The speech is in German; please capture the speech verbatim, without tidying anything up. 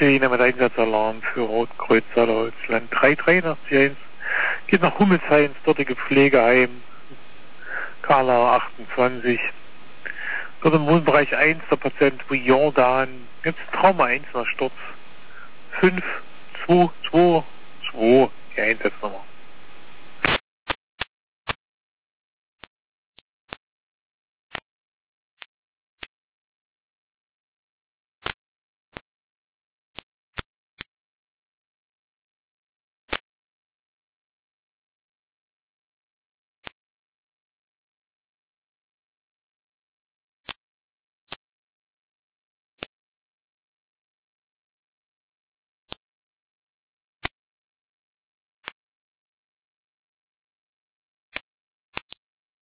zehn mit Einsatzalarm für Rotkreuz Saarholzland. drei drei acht eins geht nach Hummelsheim, dortige Pflegeheim. Carla achtundzwanzig. Dort im Wohnbereich eins der Patient Jordan. Jetzt Trauma eins nach Sturz. fünf zwei zwei zwei, die Einsatznummer.